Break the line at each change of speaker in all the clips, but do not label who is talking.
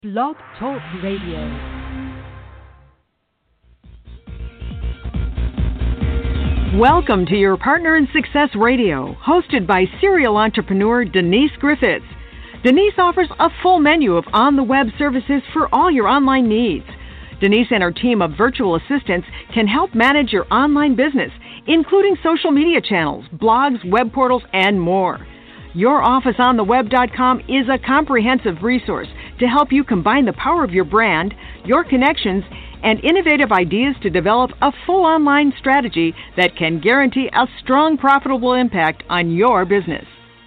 Blog Talk Radio. Welcome to your Partner in Success Radio, hosted by serial entrepreneur Denise Griffiths. Denise offers a full menu of on-the-web services for all your online needs. Denise and her team of virtual assistants can help manage your online business, including social media channels, blogs, web portals, and more. YourOfficeOnTheWeb.com is a comprehensive resource to help you combine the power of your brand, your connections, and innovative ideas to develop a full online strategy that can guarantee a strong, profitable impact on your business.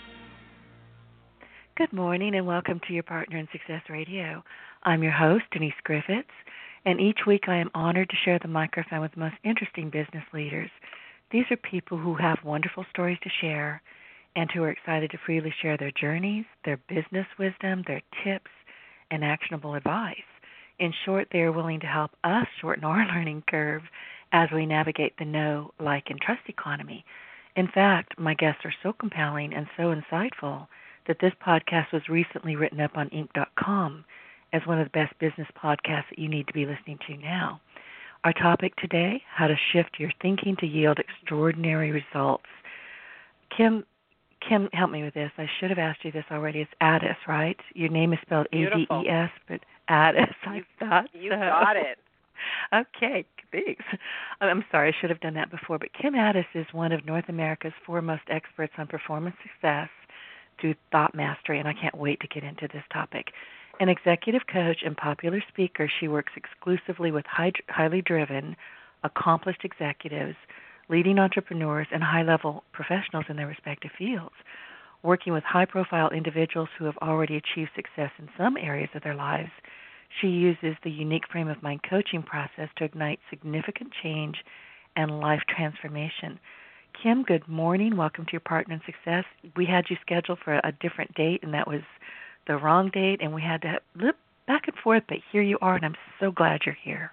Good morning and welcome to your Partner in Success Radio. I'm your host, Denise Griffiths, and each week I am honored to share the microphone with the most interesting business leaders. These are people who have wonderful stories to share and who are excited to freely share their journeys, their business wisdom, their tips, and actionable advice. In short, they are willing to help us shorten our learning curve as we navigate the know, like, and trust economy. In fact, my guests are so compelling and so insightful that this podcast was recently written up on Inc.com as one of the best business podcasts that you need to be listening to now. Our topic today, how to shift your thinking to yield extraordinary results. Kim, help me with this. I should have asked you this already. It's Addis, right? Your name is spelled A-D-E-S, but Addis.
You got it.
Okay, thanks. I'm sorry, I should have done that before. But Kim Addis is one of North America's foremost experts on performance success through thought mastery, and I can't wait to get into this topic. An executive coach and popular speaker, she works exclusively with highly driven, accomplished executives, leading entrepreneurs, and high-level professionals in their respective fields. Working with high-profile individuals who have already achieved success in some areas of their lives, she uses the unique frame of mind coaching process to ignite significant change and life transformation. Kim, good morning. Welcome to your Partner in Success. We had you scheduled for a different date, and that was the wrong date, and we had to flip back and forth, but here you are, and I'm so glad you're here.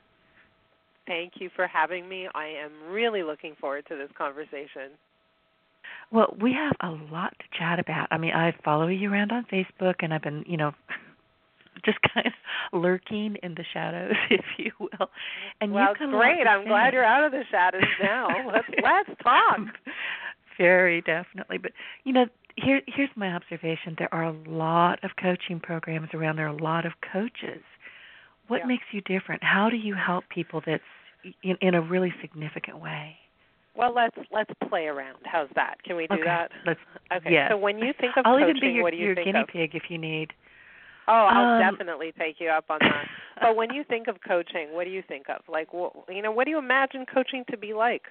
Thank you for having me. I am really looking forward to this conversation.
Well, we have a lot to chat about. I mean, I follow you around on Facebook, and I've been, just kind of lurking in the shadows, if you will. And
well, great. I'm glad you're out of the shadows now. Let's talk.
Very definitely. But, here's my observation. There are a lot of coaching programs around. There are a lot of coaches. What makes you different? How do you help people that's in a really significant way?
Well, let's play around. How's that? Can we do that? Okay.
Yes.
So when you think of
I'll
coaching,
even be
what do you think of?
your guinea pig if you need.
Oh, I'll definitely take you up on that. But when you think of coaching, what do you think of? Like, what do you imagine coaching to be like?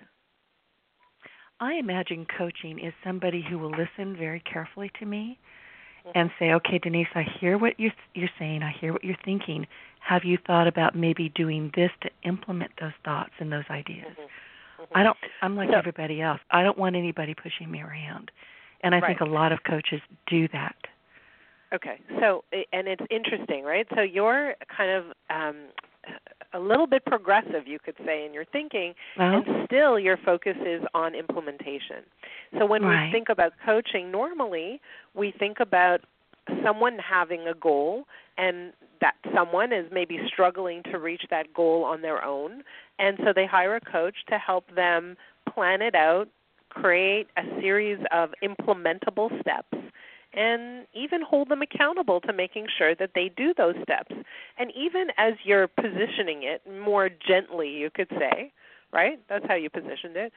I imagine coaching is somebody who will listen very carefully to me and say, okay, Denise, I hear what you're saying. I hear what you're thinking. Have you thought about maybe doing this to implement those thoughts and those ideas? I'm like everybody else. I don't want anybody pushing me around. And I think a lot of coaches do that.
Okay. So, and it's interesting, right? So you're kind of a little bit progressive, you could say, in your thinking, and still your focus is on implementation. So when we think about coaching, normally we think about someone having a goal and that someone is maybe struggling to reach that goal on their own, and so they hire a coach to help them plan it out, create a series of implementable steps, and even hold them accountable to making sure that they do those steps. And even as you're positioning it more gently, you could say, right? That's how you positioned it,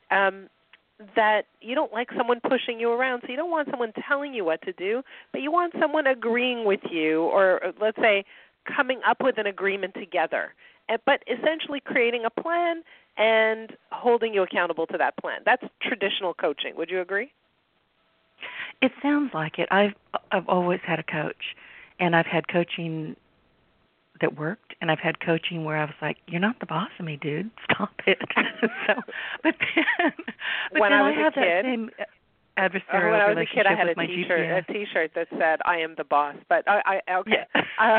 that you don't like someone pushing you around. So you don't want someone telling you what to do, but you want someone agreeing with you or, let's say, coming up with an agreement together, but essentially creating a plan and holding you accountable to that plan. That's traditional coaching. Would you agree?
It sounds like it. I've always had a coach, and I've had coaching that worked, and I've had coaching where I was like, "You're not the boss of me, dude. Stop it." But
when
then
I was
have
a kid,
that same adversarial
when I was a
relationship
kid, I had
with my GPS.
a T-shirt that said, "I am the boss." But okay.
Yeah.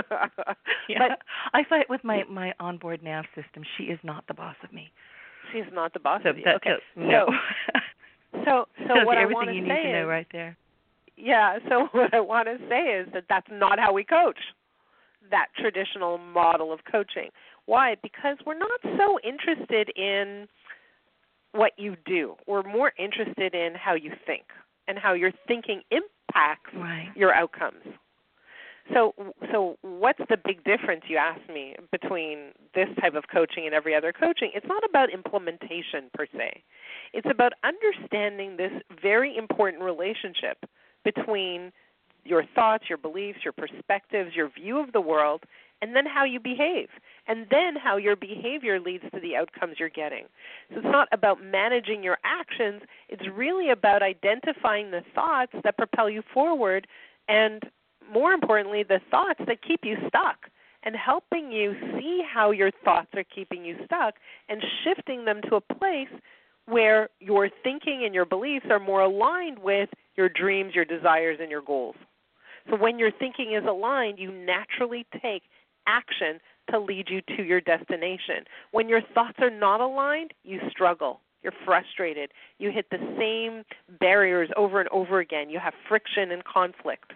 But I fight with my onboard nav system. She is not the boss of me.
She's not the boss of you. Okay.
No.
So what I want
to say is everything you need to know right there.
Yeah. So what I want to say is that that's not how we coach. that traditional model of coaching. Why? Because we're not so interested in what you do. We're more interested in how you think and how your thinking impacts your outcomes. So what's the big difference, you asked me, between this type of coaching and every other coaching? It's not about implementation per se. It's about understanding this very important relationship between your thoughts, your beliefs, your perspectives, your view of the world, and then how you behave, and then how your behavior leads to the outcomes you're getting. So it's not about managing your actions. It's really about identifying the thoughts that propel you forward and, more importantly, the thoughts that keep you stuck, and helping you see how your thoughts are keeping you stuck and shifting them to a place where your thinking and your beliefs are more aligned with your dreams, your desires, and your goals. So when your thinking is aligned, you naturally take action to lead you to your destination. When your thoughts are not aligned, you struggle. You're frustrated. You hit the same barriers over and over again. You have friction and conflict.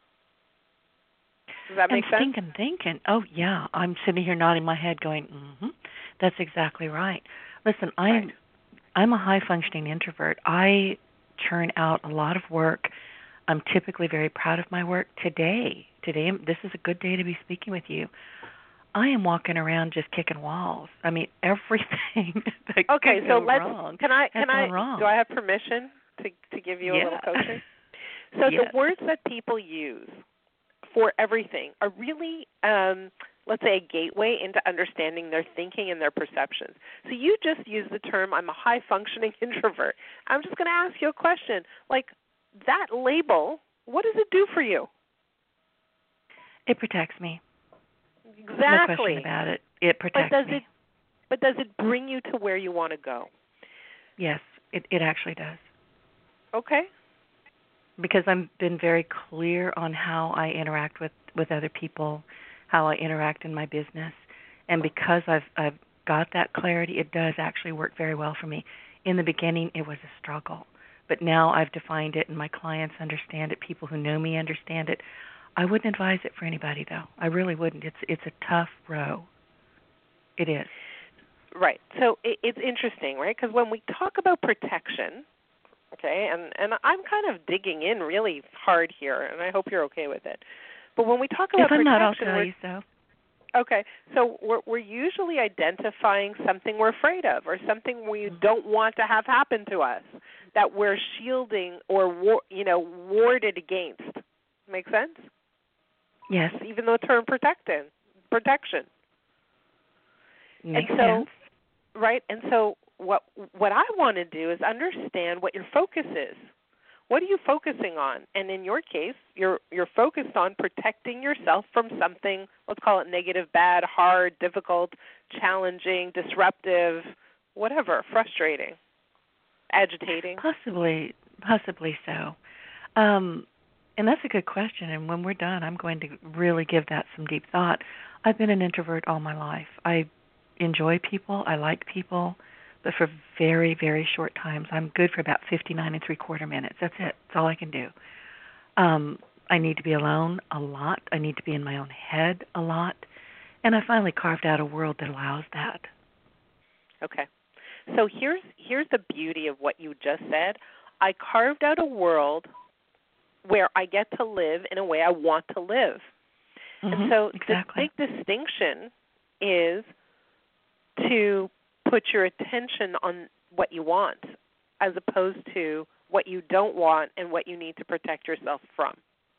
Does that make sense?
Thinking. Oh, yeah. I'm sitting here nodding my head going, that's exactly right. Listen, I'm a high-functioning introvert. I churn out a lot of work. I'm typically very proud of my work. Today, this is a good day to be speaking with you. I am walking around just kicking walls. I mean, everything that
okay,
could
so
go
let's,
wrong
can I,
wrong.
do I have permission to give you a little coaching? So the words that people use for everything are really, let's say, a gateway into understanding their thinking and their perceptions. So you just used the term, I'm a high-functioning introvert. I'm just going to ask you a question. Like, that label, what does it do for you?
It protects me.
Exactly.
No question about it. It protects me.
But does it bring you to where you want to go?
Yes, it actually does.
Okay.
Because I've been very clear on how I interact with other people, how I interact in my business. And because I've got that clarity, it does actually work very well for me. In the beginning, it was a struggle. But now I've defined it, and my clients understand it. People who know me understand it. I wouldn't advise it for anybody, though. I really wouldn't. It's a tough row. It is.
Right. So it's interesting, right? Because when we talk about protection, okay, and I'm kind of digging in really hard here, and I hope you're okay with it. But when we talk about protection,
if I'm not, I'll tell you so.
Okay, so we're usually identifying something we're afraid of, or something we don't want to have happen to us, that we're shielding or warded against. Make sense?
Yes.
Even the term protection.
Makes sense.
Right. And so what I want to do is understand what your focus is. What are you focusing on? And in your case, you're focused on protecting yourself from something, let's call it negative, bad, hard, difficult, challenging, disruptive, whatever, frustrating, agitating.
Possibly so. And that's a good question. And when we're done, I'm going to really give that some deep thought. I've been an introvert all my life. I enjoy people. I like people. But for very, very short times. I'm good for about 59 3/4 minutes. That's it. That's all I can do. I need to be alone a lot. I need to be in my own head a lot. And I finally carved out a world that allows that.
Okay. So here's the beauty of what you just said. I carved out a world where I get to live in a way I want to live. And so
exactly.
the big distinction is to put your attention on what you want as opposed to what you don't want and what you need to protect yourself from.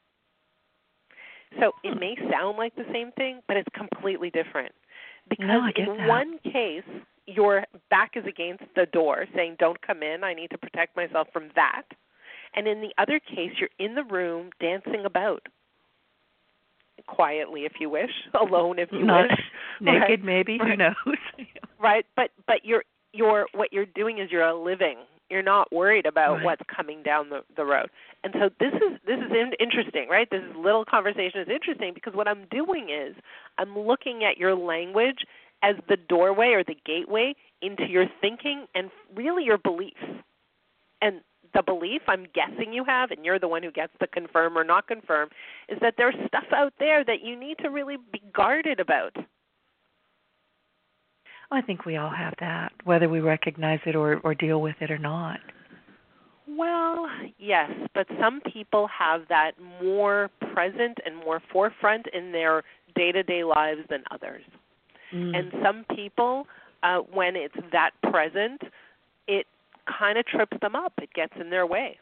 So it may sound like the same thing, but it's completely different. Because in one case, your back is against the door saying, don't come in, I need to protect myself from that. And in the other case, you're in the room dancing about. Quietly, if you wish, alone, if you wish,
naked,
right?
maybe. Who knows?
Right, but you're what you're doing is you're living. You're not worried about what's coming down the road. And so this is interesting, right? This little conversation is interesting because what I'm doing is I'm looking at your language as the doorway or the gateway into your thinking and really your beliefs. And the belief I'm guessing you have, and you're the one who gets to confirm or not confirm, is that there's stuff out there that you need to really be guarded about.
I think we all have that, whether we recognize it or deal with it or not.
Well, yes, but some people have that more present and more forefront in their day-to-day lives than others. And some people, when it's that present, it kind of trips them up. It gets in their way.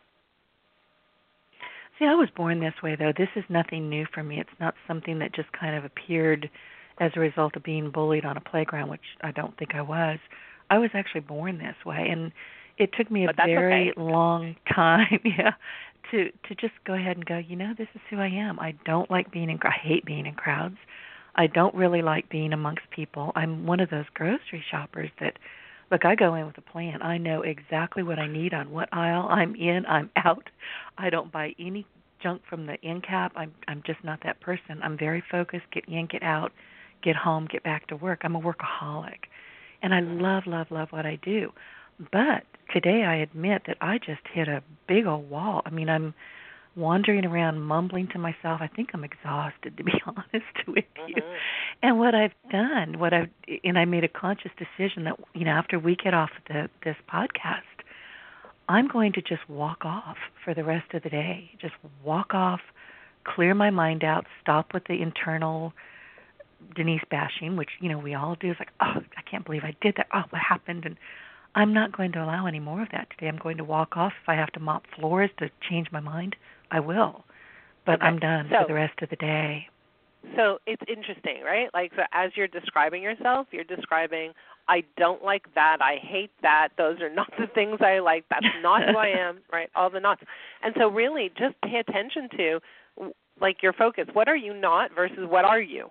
See, I was born this way, though. This is nothing new for me. It's not something that just kind of appeared as a result of being bullied on a playground, which I don't think I was. I was actually born this way, and it took me a very long time, to just go ahead and go, this is who I am. I don't like I hate being in crowds. I don't really like being amongst people. I'm one of those grocery shoppers that, look, I go in with a plan. I know exactly what I need on what aisle. I'm in, I'm out. I don't buy any junk from the end cap. I'm just not that person. I'm very focused, get in, get out, get home, get back to work. I'm a workaholic. And I love, love, love what I do. But today I admit that I just hit a big old wall. I mean, I'm wandering around mumbling to myself. I think I'm exhausted, to be honest with you. And what I've done, and I made a conscious decision that, after we get off this podcast, I'm going to just walk off for the rest of the day. Just walk off, clear my mind out, stop with the internal Denise bashing, which, we all do. It's like, oh, I can't believe I did that. Oh, what happened? And I'm not going to allow any more of that today. I'm going to walk off. If I have to mop floors to change my mind, I will. But I'm done for the rest of the day.
So it's interesting, right? Like, so as you're describing yourself, you're describing, I don't like that, I hate that, those are not the things I like, that's not who I am, right? All the nots. And so really just pay attention to, like, your focus. What are you not versus what are you?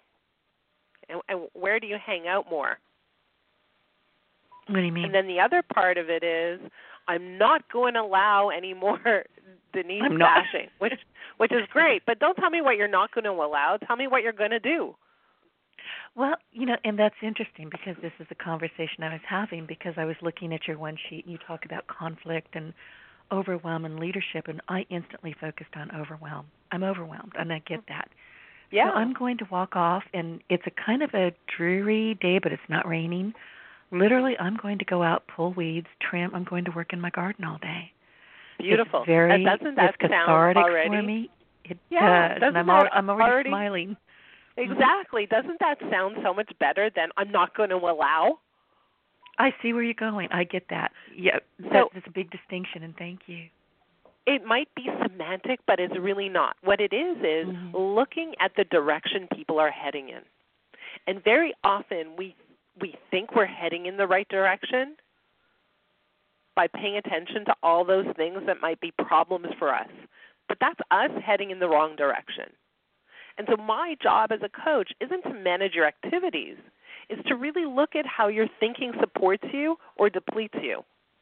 And where do you hang out more?
What do you mean?
And then the other part of it is, I'm not going to allow any more Denise bashing, which is great. But don't tell me what you're not going to allow. Tell me what you're going to do.
Well, and that's interesting because this is a conversation I was having because I was looking at your one sheet and you talk about conflict and overwhelm and leadership, and I instantly focused on overwhelm. I'm overwhelmed, and I get that.
Yeah.
So I'm going to walk off, and it's a kind of a dreary day, but it's not raining. Literally, I'm going to go out, pull weeds, trim. I'm going to work in my garden all day.
Beautiful.
It's cathartic for me. It does. And I'm already smiling.
Exactly. Doesn't that sound so much better than I'm not going to allow?
I see where you're going. I get that. Yeah, that's a big distinction, and thank you.
It might be semantic, but it's really not. What it is looking at the direction people are heading in. And very often we think we're heading in the right direction by paying attention to all those things that might be problems for us. But that's us heading in the wrong direction. And so my job as a coach isn't to manage your activities. It's to really look at how your thinking supports you or depletes you.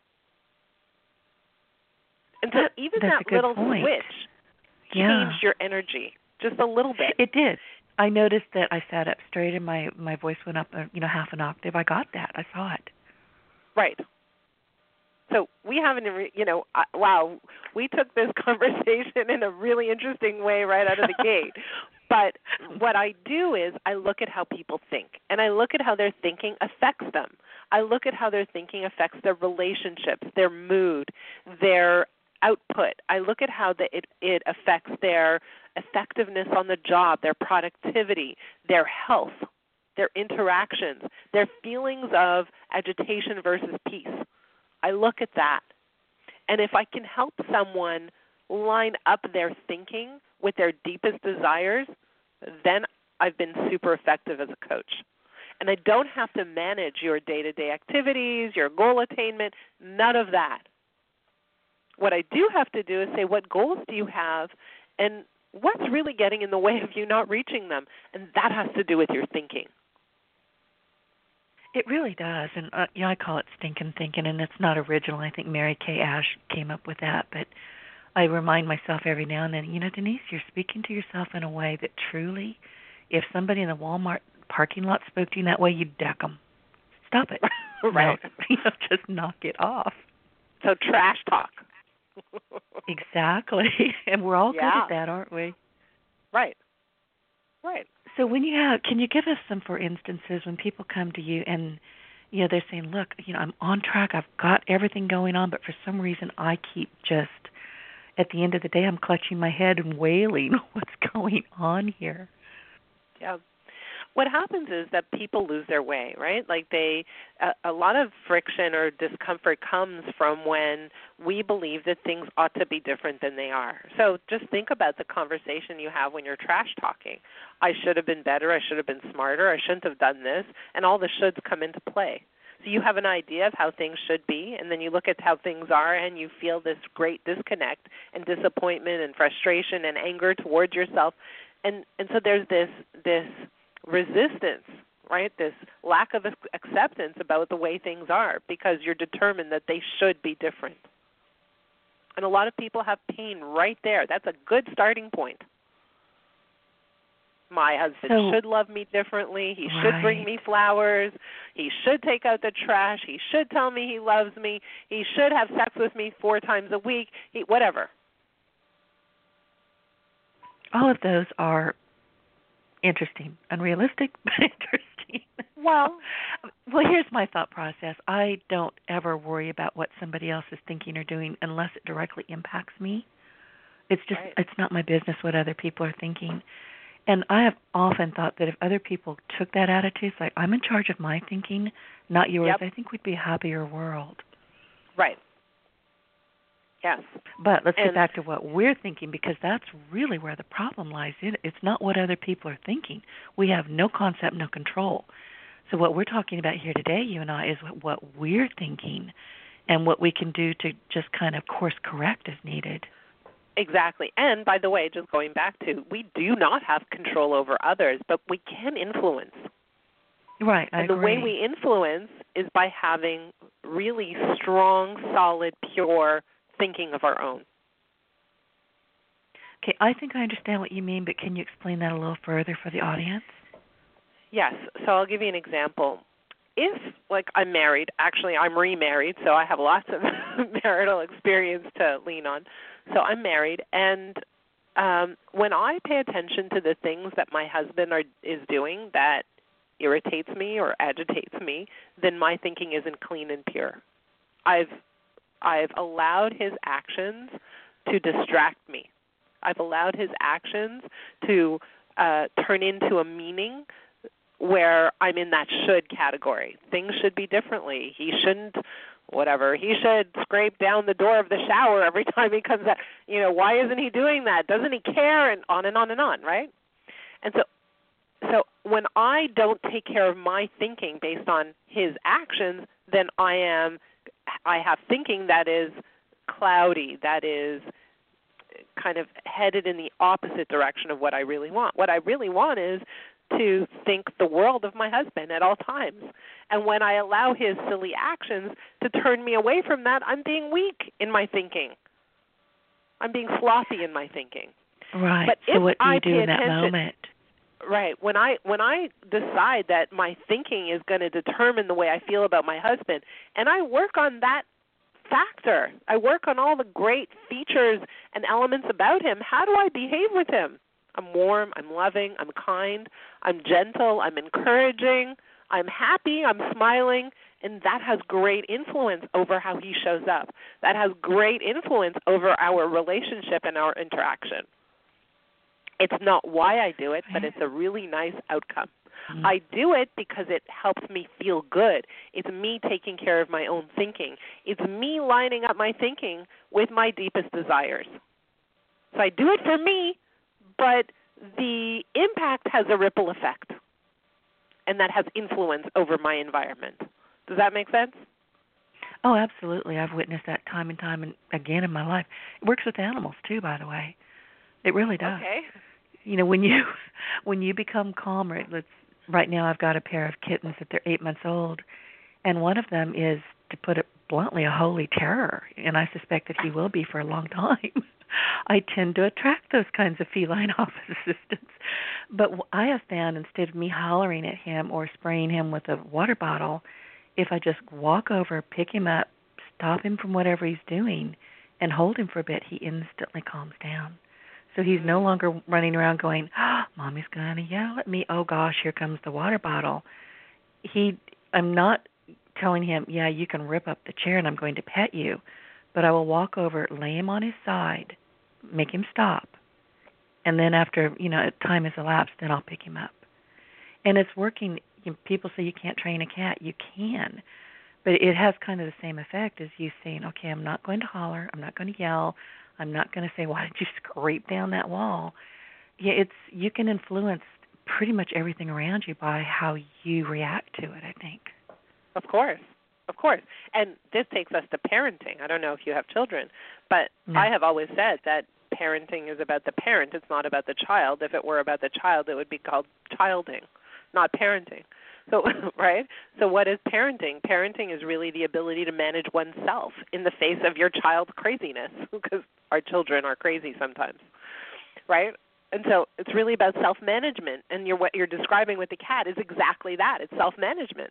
And so even that little switch changed your energy just a little bit.
It did. I noticed that I sat up straight and my voice went up, half an octave. I got that. I saw it.
Right. So we haven't, wow, we took this conversation in a really interesting way right out of the gate. But what I do is I look at how people think, and I look at how their thinking affects them. I look at how their thinking affects their relationships, their mood, their output. I look at how it affects their effectiveness on the job, their productivity, their health, their interactions, their feelings of agitation versus peace. I look at that. And if I can help someone line up their thinking with their deepest desires, then I've been super effective as a coach. And I don't have to manage your day-to-day activities, your goal attainment, none of that. What I do have to do is say, what goals do you have, and what's really getting in the way of you not reaching them? And that has to do with your thinking.
It really does, and I call it stinking thinking, and it's not original. I think Mary Kay Ash came up with that, but I remind myself every now and then, Denise, you're speaking to yourself in a way that truly, if somebody in the Walmart parking lot spoke to you in that way, you'd deck them. Stop it.
Right.
Just knock it off.
So trash talk.
Exactly. And we're all good at that, aren't we?
Right.
So can you give us some, for instances, when people come to you and, they're saying, look, I'm on track, I've got everything going on, but for some reason I keep just, at the end of the day, I'm clutching my head and wailing, what's going on here?
Yeah. What happens is that people lose their way, right? Like a lot of friction or discomfort comes from when we believe that things ought to be different than they are. So just think about the conversation you have when you're trash talking. I should have been better. I should have been smarter. I shouldn't have done this. And all the shoulds come into play. So you have an idea of how things should be, and then you look at how things are, and you feel this great disconnect and disappointment and frustration and anger towards yourself. And so there's this resistance, right? This lack of acceptance about the way things are because you're determined that they should be different. And a lot of people have pain right there. That's a good starting point. My husband should love me differently. He should bring me flowers. He should take out the trash. He should tell me he loves me. He should have sex with me 4 times a week. Whatever.
All of those are interesting, unrealistic, but interesting.
Well,
here's my thought process. I don't ever worry about what somebody else is thinking or doing unless it directly impacts me. It's just, It's not my business what other people are thinking. And I have often thought that if other people took that attitude, it's like, I'm in charge of my thinking, not yours, I think we'd be a happier world.
Right. Yes.
But let's get back to what we're thinking, because that's really where the problem lies. It's not what other people are thinking. We have no concept, no control. So what we're talking about here today, you and I, is what we're thinking and what we can do to just kind of course correct as needed.
Exactly. And by the way, just going back to, we do not have control over others, but we can influence.
Right, I agree.
And the way we influence is by having really strong, solid, pure thinking of our own.
Okay, I think I understand what you mean, but can you explain that a little further for the audience?
Yes. So I'll give you an example. If, I'm married, actually I'm remarried, so I have lots of marital experience to lean on. So I'm married, and when I pay attention to the things that my husband is doing that irritates me or agitates me, then my thinking isn't clean and pure. I've allowed his actions to distract me. I've allowed his actions to turn into a meaning where I'm in that should category. Things should be differently. He shouldn't, he should scrape down the door of the shower every time he comes out. Why isn't he doing that? Doesn't he care? And on and on and on, right? And so when I don't take care of my thinking based on his actions, then I have thinking that is cloudy, that is kind of headed in the opposite direction of what I really want. What I really want is to think the world of my husband at all times. And when I allow his silly actions to turn me away from that, I'm being weak in my thinking. I'm being sloppy in my thinking.
Right.
But
so what do you
I
do in that moment?
Right. When I decide that my thinking is going to determine the way I feel about my husband, and I work on that factor, I work on all the great features and elements about him, how do I behave with him? I'm warm, I'm loving, I'm kind, I'm gentle, I'm encouraging, I'm happy, I'm smiling, and that has great influence over how he shows up. That has great influence over our relationship and our interaction. It's not why I do it, but it's a really nice outcome. Mm-hmm. I do it because it helps me feel good. It's me taking care of my own thinking. It's me lining up my thinking with my deepest desires. So I do it for me, but the impact has a ripple effect, and that has influence over my environment. Does that make sense?
Oh, absolutely. I've witnessed that time and time and again in my life. It works with animals, too, by the way. It really does.
Okay.
When you become calmer, right now I've got a pair of kittens that they're 8 months old, and one of them is, to put it bluntly, a holy terror, and I suspect that he will be for a long time. I tend to attract those kinds of feline office assistants. But I have found, instead of me hollering at him or spraying him with a water bottle, if I just walk over, pick him up, stop him from whatever he's doing, and hold him for a bit, he instantly calms down. So he's no longer running around going, oh, Mommy's going to yell at me. Oh, gosh, here comes the water bottle. I'm not telling him, yeah, you can rip up the chair and I'm going to pet you. But I will walk over, lay him on his side, make him stop. And then after, time has elapsed, then I'll pick him up. And it's working. People say you can't train a cat. You can. But it has kind of the same effect as you saying, okay, I'm not going to holler. I'm not going to yell. I'm not going to say, why did you scrape down that wall? Yeah, you can influence pretty much everything around you by how you react to it, I think.
Of course. And this takes us to parenting. I don't know if you have children, but no. I have always said that parenting is about the parent. It's not about the child. If it were about the child, it would be called childing, not parenting. So, right? So what is parenting? Parenting is really the ability to manage oneself in the face of your child's craziness, because our children are crazy sometimes, right? And so it's really about self-management, and what you're describing with the cat is exactly that. It's self-management.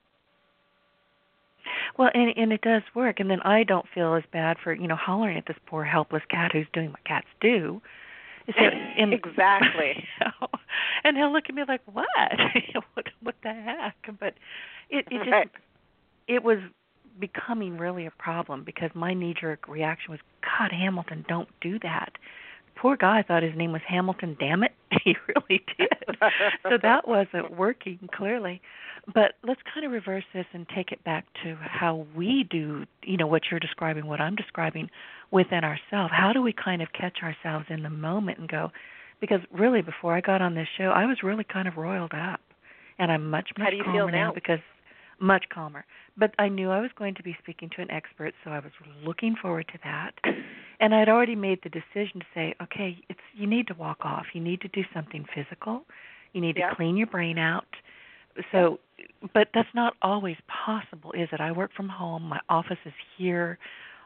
Well, and it does work, and then I don't feel as bad for, hollering at this poor helpless cat who's doing what cats do. So,
exactly.
And he'll look at me like, what? What the heck? But it just, right. It was becoming really a problem because my knee-jerk reaction was, God, Hamilton, don't do that. Poor guy thought his name was Hamilton, damn it. He really did. So that wasn't working, clearly. But let's kind of reverse this and take it back to how we do, what you're describing, what I'm describing within ourselves. How do we kind of catch ourselves in the moment and go, because really before I got on this show, I was really kind of roiled up. And I'm much calmer now because much calmer. But I knew I was going to be speaking to an expert, so I was looking forward to that. And I'd already made the decision to say, okay, you need to walk off. You need to do something physical. You need to clean your brain out. So, but that's not always possible, is it? I work from home. My office is here.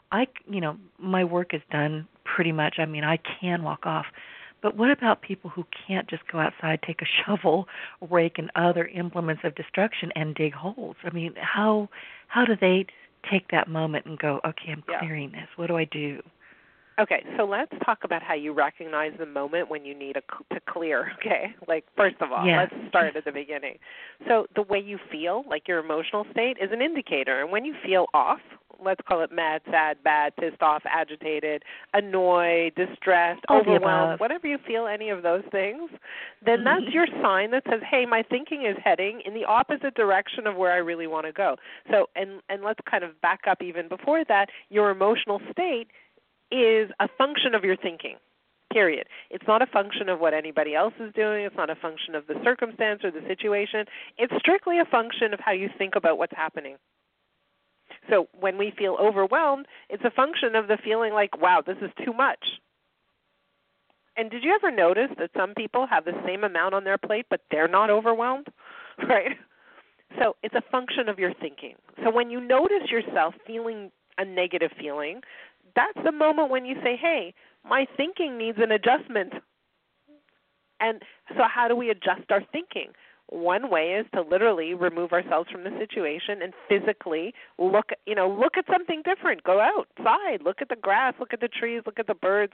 My work is done pretty much. I mean, I can walk off. But what about people who can't just go outside, take a shovel, rake, and other implements of destruction and dig holes? I mean, how do they take that moment and go, okay, I'm clearing this. What do I do?
Okay, so let's talk about how you recognize the moment when you need to clear, okay? Like, first of all, let's start at the beginning. So the way you feel, like your emotional state, is an indicator. And when you feel off, let's call it mad, sad, bad, pissed off, agitated, annoyed, distressed, overwhelmed, whatever you feel, any of those things, then that's your sign that says, hey, my thinking is heading in the opposite direction of where I really want to go. So, and let's kind of back up even before that, your emotional state is a function of your thinking, period. It's not a function of what anybody else is doing. It's not a function of the circumstance or the situation. It's strictly a function of how you think about what's happening. So when we feel overwhelmed, it's a function of the feeling like, wow, this is too much. And did you ever notice that some people have the same amount on their plate, but they're not overwhelmed, right? So it's a function of your thinking. So when you notice yourself feeling a negative feeling, that's the moment when you say, hey, my thinking needs an adjustment. And so how do we adjust our thinking? One way is to literally remove ourselves from the situation and physically look at something different. Go outside, look at the grass, look at the trees, look at the birds,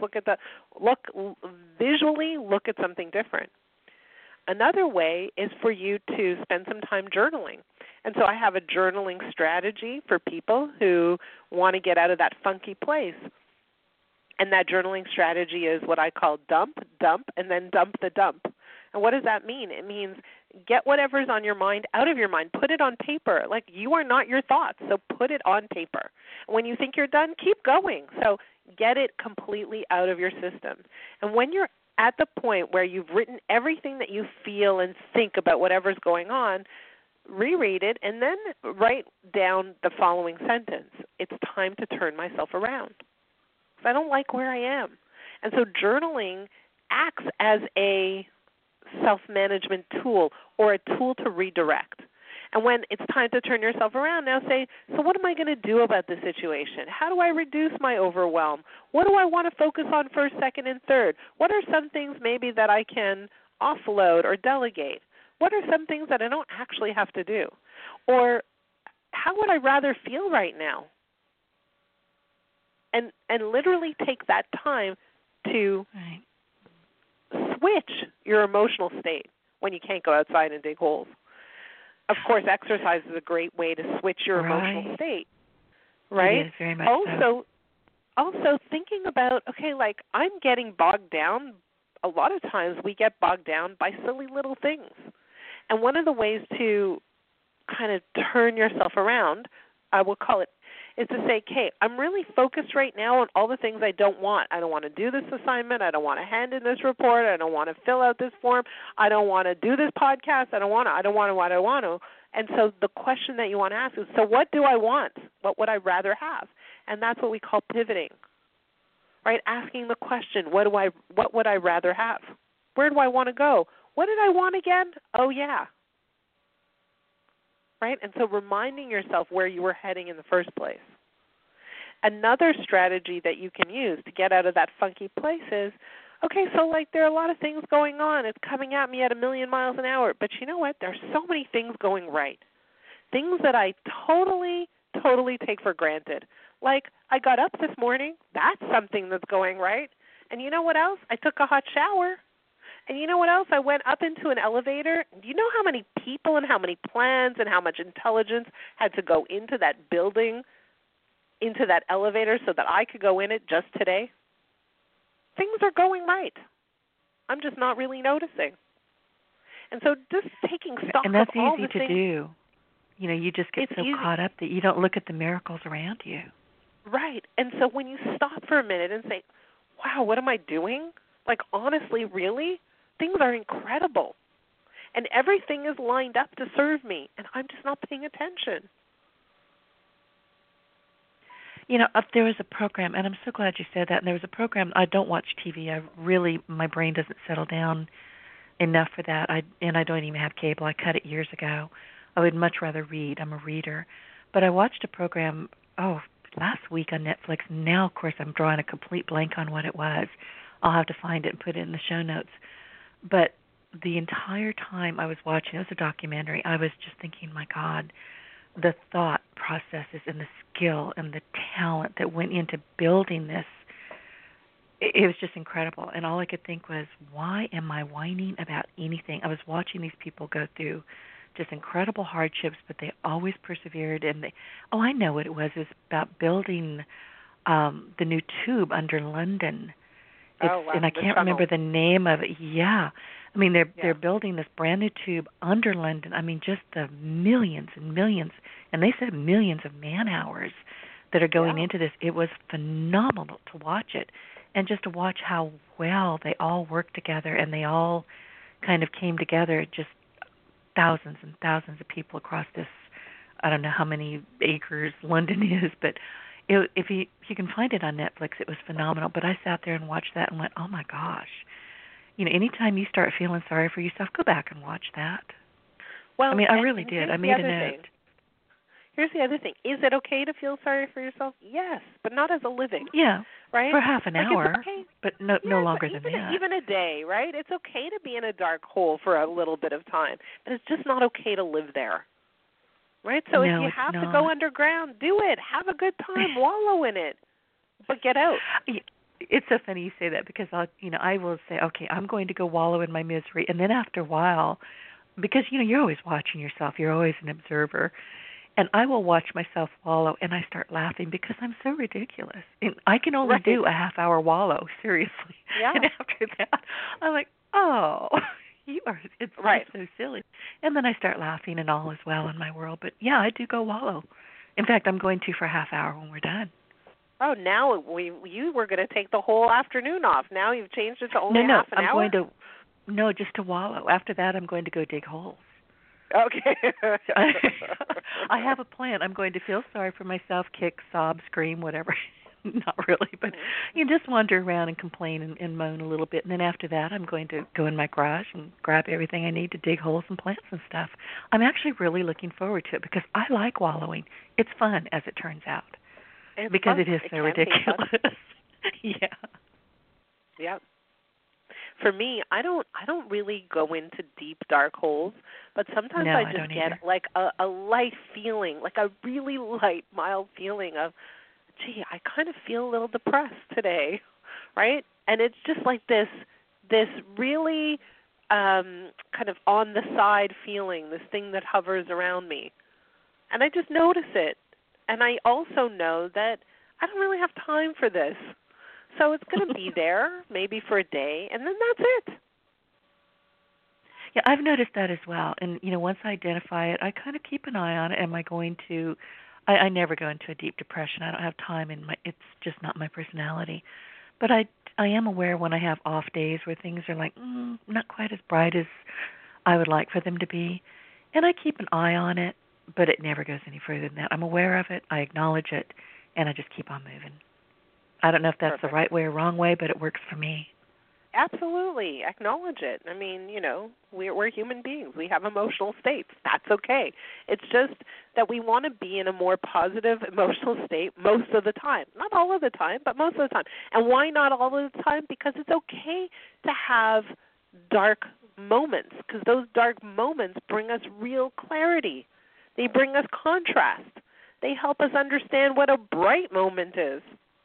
visually look at something different. Another way is for you to spend some time journaling. And so I have a journaling strategy for people who want to get out of that funky place. And that journaling strategy is what I call dump, and then dump the dump. And what does that mean? It means get whatever's on your mind out of your mind. Put it on paper. Like, you are not your thoughts, so put it on paper. When you think you're done, keep going. So get it completely out of your system. And when you're at the point where you've written everything that you feel and think about whatever's going on, reread it and then write down the following sentence. It's time to turn myself around. I don't like where I am. And so journaling acts as a self-management tool or a tool to redirect. And when it's time to turn yourself around, now say, so what am I going to do about this situation? How do I reduce my overwhelm? What do I want to focus on first, second, and third? What are some things maybe that I can offload or delegate? What are some things that I don't actually have to do? Or how would I rather feel right now? And literally take that time to switch your emotional state when you can't go outside and dig holes. Of course, exercise is a great way to switch your emotional state, right?
It is very much so.
Also thinking about, okay, like I'm getting bogged down. A lot of times we get bogged down by silly little things. And one of the ways to kind of turn yourself around, I will call it, is to say, okay, I'm really focused right now on all the things I don't want. I don't want to do this assignment. I don't want to hand in this report. I don't want to fill out this form. I don't want to do this podcast. I don't want to. And so the question that you want to ask is, so what do I want? What would I rather have? And that's what we call pivoting, right? Asking the question, what would I rather have? Where do I want to go? What did I want again? Oh, yeah. Right? And so reminding yourself where you were heading in the first place. Another strategy that you can use to get out of that funky place is, okay, so like there are a lot of things going on. It's coming at me at 1,000,000 miles an hour. But you know what? There's so many things going right. Things that I totally take for granted. Like I got up this morning. That's something that's going right. And you know what else? I took a hot shower. And you know what else? I went up into an elevator. Do you know how many people and how many plans and how much intelligence had to go into that building, into that elevator so that I could go in it just today? Things are going right. I'm just not really noticing. And so just taking stock of all the things.
And that's easy to do. You know, you just get so caught up that you don't look at the miracles around you.
Right. And so when you stop for a minute and say, wow, what am I doing? Like, honestly, really? Things are incredible. And everything is lined up to serve me, and I'm just not paying attention.
You know, there was a program, and I'm so glad you said that, and there was a program, I don't watch TV. My brain doesn't settle down enough for that, and I don't even have cable. I cut it years ago. I would much rather read. I'm a reader. But I watched a program, last week on Netflix. Now, of course, I'm drawing a complete blank on what it was. I'll have to find it and put it in the show notes. But the entire time I was watching, it was a documentary, I was just thinking, my God, the thought processes and the skill and the talent that went into building this, it was just incredible. And all I could think was, why am I whining about anything? I was watching these people go through just incredible hardships, but they always persevered. And I know what it was. It was about building the new tube under London. And I can't remember the name of it. Yeah. I mean, they're building this brand new tube under London. I mean, just the millions and millions, and they said millions of man-hours that are going into this. It was phenomenal to watch it, and just to watch how well they all worked together, and they all kind of came together, just thousands and thousands of people across this, I don't know how many acres London is, but if you can find it on Netflix, it was phenomenal. But I sat there and watched that and went, oh my gosh. You know, anytime you start feeling sorry for yourself, go back and watch that.
Well,
I mean, I really did. I made a note.
Here's the other thing. Is it okay to feel sorry for yourself? Yes, but not as a living.
Yeah.
Right?
For half an hour,
okay.
but no longer than that.
Even a day, right? It's okay to be in a dark hole for a little bit of time, but it's just not okay to live there. Right? So if you have to go underground, do it. Have a good time. Wallow in it. But get out.
It's so funny you say that because I will say, okay, I'm going to go wallow in my misery. And then after a while, because, you're always watching yourself. You're always an observer. And I will watch myself wallow, and I start laughing because I'm so ridiculous. And I can only do a half-hour wallow, seriously.
Yeah.
And after that, I'm like, oh, it's so silly. And then I start laughing and all is well in my world. But, yeah, I do go wallow. In fact, I'm going to for a half hour when we're done.
Oh, now you were going to take the whole afternoon off. Now you've changed it to only half an hour?
Just to wallow. After that, I'm going to go dig holes.
Okay.
I have a plan. I'm going to feel sorry for myself, kick, sob, scream, whatever. Not really, but you just wander around and complain and moan a little bit. And then after that, I'm going to go in my garage and grab everything I need to dig holes and plants and stuff. I'm actually really looking forward to it because I like wallowing. It's fun, as it turns out. Because it is so ridiculous. Yeah.
Yeah. For me, I don't really go into deep dark holes, but sometimes I just get like a light feeling, like a really light, mild feeling of gee, I kind of feel a little depressed today, right? And it's just like this really kind of on the side feeling, this thing that hovers around me. And I just notice it. And I also know that I don't really have time for this. So it's going to be there maybe for a day, and then that's it.
Yeah, I've noticed that as well. And, once I identify it, I kind of keep an eye on it. Am I going to I never go into a deep depression. I don't have time it's just not my personality. But I am aware when I have off days where things are like not quite as bright as I would like for them to be. And I keep an eye on it, but it never goes any further than that. I'm aware of it, I acknowledge it, and I just keep on moving. I don't know if that's
Perfect.
the right way or wrong way, but it works for me.
Absolutely. Acknowledge it. I mean, we're human beings. We have emotional states. That's okay. It's just that we want to be in a more positive emotional state most of the time. Not all of the time, but most of the time. And why not all of the time? Because it's okay to have dark moments, because those dark moments bring us real clarity. They bring us contrast. They help us understand what a bright moment is.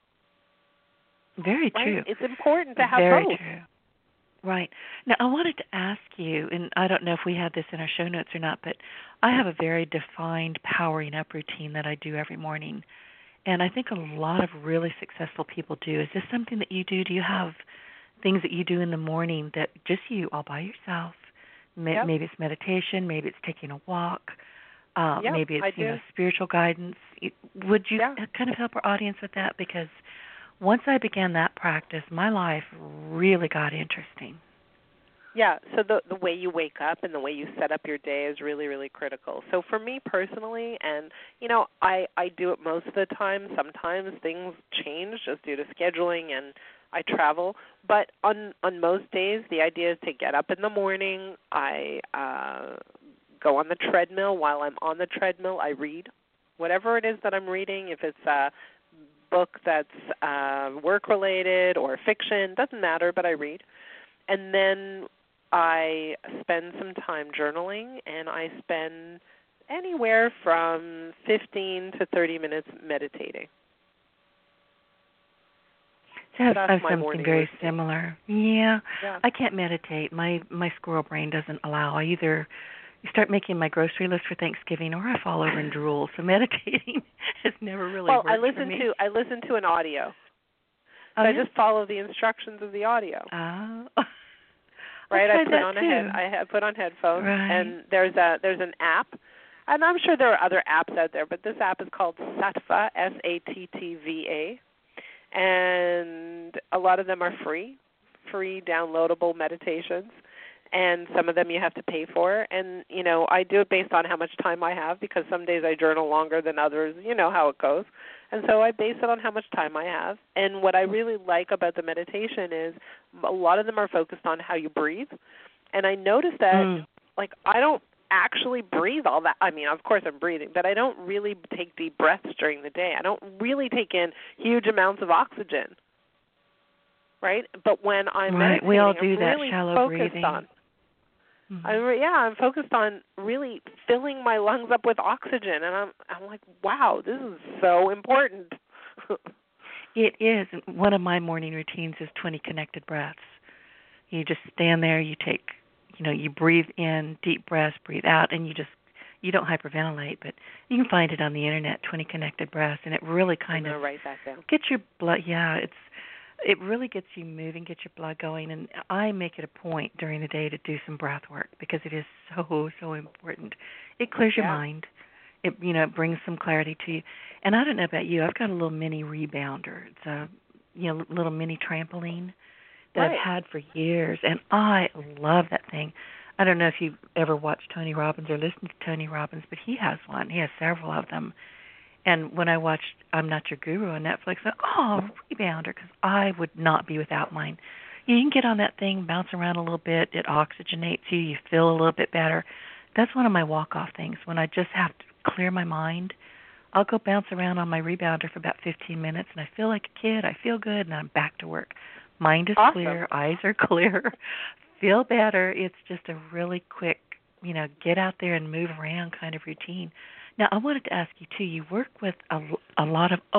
Very
right?
true.
It's important to have
Very
both.
True. Right. Now, I wanted to ask you, and I don't know if we had this in our show notes or not, but I have a very defined powering up routine that I do every morning. And I think a lot of really successful people do. Is this something that you do? Do you have things that you do in the morning that just you all by yourself?
Yep.
Maybe it's meditation, maybe it's taking a walk,
Yep,
maybe it's spiritual guidance. Would you kind of help our audience with that? Because once I began that practice, my life really got interesting.
Yeah, so the way you wake up and the way you set up your day is really, really critical. So for me personally, and I do it most of the time. Sometimes things change just due to scheduling and I travel. But on most days, the idea is to get up in the morning. I go on the treadmill. While I'm on the treadmill, I read whatever it is that I'm reading. If it's a book that's work-related or fiction, doesn't matter, but I read. And then I spend some time journaling, and I spend anywhere from 15 to 30 minutes meditating.
I have something very
routine.
similar. Yeah, I can't meditate. My squirrel brain doesn't allow. I either start making my grocery list for Thanksgiving, or I fall over and drool. So meditating has never really worked for me.
I listen to an audio. So I just follow the instructions of the audio.
Oh.
Right, I put on headphones, and there's an app, and I'm sure there are other apps out there, but this app is called Sattva, Sattva, and a lot of them are free downloadable meditations. And some of them you have to pay for. And, I do it based on how much time I have, because some days I journal longer than others. You know how it goes. And so I base it on how much time I have. And what I really like about the meditation is a lot of them are focused on how you breathe. And I noticed that, I don't actually breathe all that. I mean, of course I'm breathing, but I don't really take deep breaths during the day. I don't really take in huge amounts of oxygen. Right? But when I'm meditating,
we all do
I'm
that
really
shallow
focused
breathing.
on. I'm focused on really filling my lungs up with oxygen, and I'm like, wow, this is so important.
It is. One of my morning routines is 20 connected breaths. You just stand there, you take, you breathe in, deep breaths, breathe out, and you don't hyperventilate, but you can find it on the internet, 20 connected breaths, and it really kind of
write that down.
Gets your blood, it really gets you moving, gets your blood going, and I make it a point during the day to do some breath work because it is so important. It clears your mind. It brings some clarity to you. And I don't know about you, I've got a little mini rebounder. It's a little mini trampoline that I've had for years, and I love that thing. I don't know if you've ever watched Tony Robbins or listened to Tony Robbins, but he has one. He has several of them. And when I watched I'm Not Your Guru on Netflix, I thought, rebounder, because I would not be without mine. You can get on that thing, bounce around a little bit. It oxygenates you. You feel a little bit better. That's one of my walk-off things. When I just have to clear my mind, I'll go bounce around on my rebounder for about 15 minutes, and I feel like a kid. I feel good, and I'm back to work. Mind is clear. Eyes are clear. Feel better. It's just a really quick, get out there and move around kind of routine. Now, I wanted to ask you, too, you work with a lot of,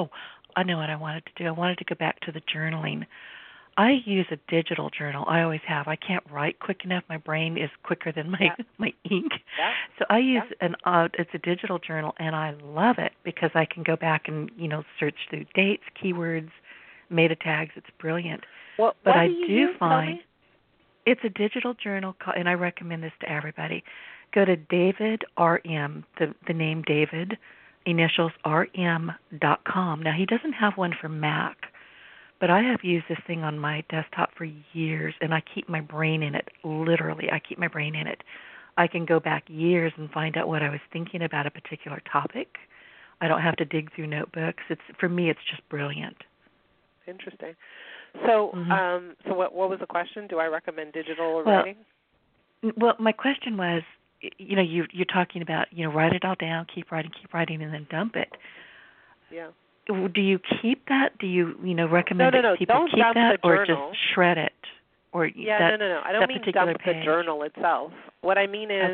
I know what I wanted to do. I wanted to go back to the journaling. I use a digital journal. I always have. I can't write quick enough. My brain is quicker than my ink.
Yeah.
So I use it's a digital journal, and I love it because I can go back and search through dates, keywords, meta tags. It's brilliant.
What
I
do you use?
find it's a digital journal, and I recommend this to everybody. Go to David RM, the name David, initials RM.com. Now he doesn't have one for Mac. But I have used this thing on my desktop for years, and I keep my brain in it. Literally, I keep my brain in it. I can go back years and find out what I was thinking about a particular topic. I don't have to dig through notebooks. For me, it's just brilliant.
Interesting. So, so what was the question? Do I recommend digital or writing?
Well, my question was, you're talking about, write it all down, keep writing, and then dump it.
Yeah.
Do you keep that? Do you recommend that people
don't
keep
dump
that,
the
or
journal.
just shred it? Or
no. I don't mean dump
page.
the journal itself. What I mean is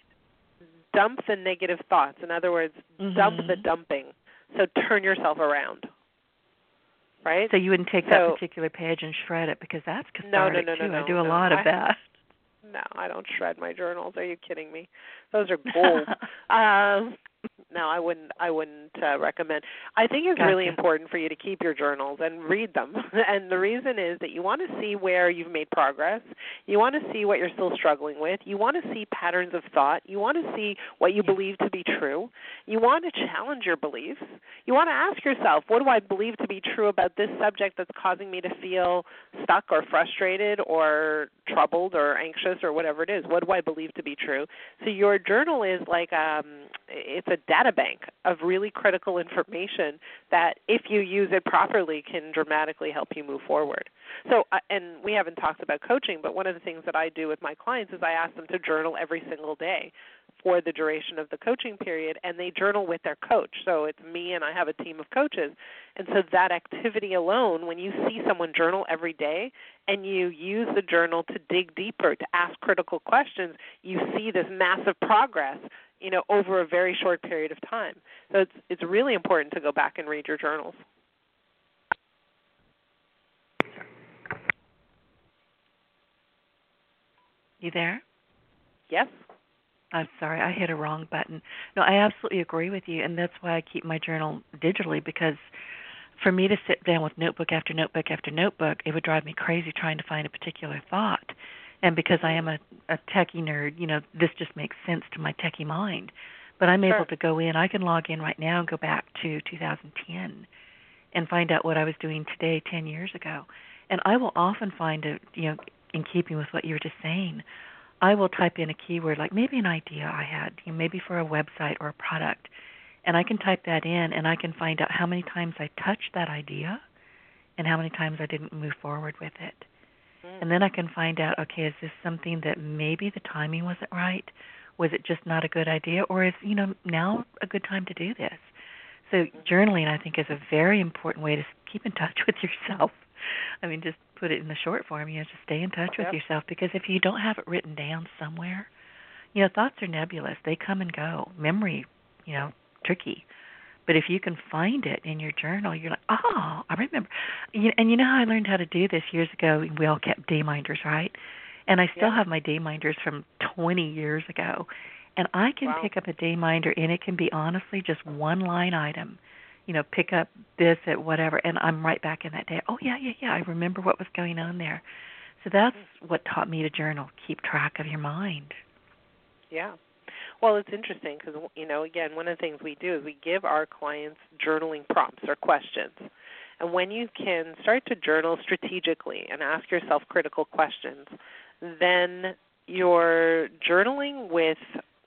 dump the negative thoughts. In other words, dump the dumping. So turn yourself around. Right?
So you wouldn't take that particular page and shred it, because that's cathartic too. I do a lot of that.
No, I don't shred my journals. Are you kidding me? Those are gold. No, I wouldn't recommend. I think it's really important for you to keep your journals and read them. And the reason is that you want to see where you've made progress. You want to see what you're still struggling with. You want to see patterns of thought. You want to see what you believe to be true. You want to challenge your beliefs. You want to ask yourself, what do I believe to be true about this subject that's causing me to feel stuck or frustrated or troubled or anxious or whatever it is? What do I believe to be true? So your journal is like it's a data bank of really critical information that, if you use it properly, can dramatically help you move forward. So, and we haven't talked about coaching, but one of the things that I do with my clients is I ask them to journal every single day for the duration of the coaching period, and they journal with their coach. So it's me, and I have a team of coaches. And so that activity alone, when you see someone journal every day and you use the journal to dig deeper, to ask critical questions, you see this massive progress, over a very short period of time. So it's really important to go back and read your journals.
You there?
Yes.
I'm sorry, I hit a wrong button. No, I absolutely agree with you, and that's why I keep my journal digitally, because for me to sit down with notebook after notebook after notebook, it would drive me crazy trying to find a particular thought. And because I am a techie nerd, this just makes sense to my techie mind. But I'm able to go in. I can log in right now and go back to 2010 and find out what I was doing today 10 years ago. And I will often find it, in keeping with what you were just saying, I will type in a keyword, like maybe an idea I had, maybe for a website or a product, and I can type that in, and I can find out how many times I touched that idea and how many times I didn't move forward with it. And then I can find out, okay, is this something that maybe the timing wasn't right? Was it just not a good idea? Or is, now a good time to do this? So journaling, I think, is a very important way to keep in touch with yourself. I mean, just put it in the short form, just stay in touch with yourself, because if you don't have it written down somewhere, thoughts are nebulous. They come and go. Memory, tricky. But if you can find it in your journal, you're like, oh, I remember. And how I learned how to do this years ago? We all kept day minders, right? And I still have my day minders from 20 years ago. And I can pick up a day minder, and it can be honestly just one line item. Pick up this at whatever, and I'm right back in that day. Oh, yeah, I remember what was going on there. So that's what taught me to journal, keep track of your mind.
Yeah. Well, it's interesting because, again, one of the things we do is we give our clients journaling prompts or questions. And when you can start to journal strategically and ask yourself critical questions, then you're journaling with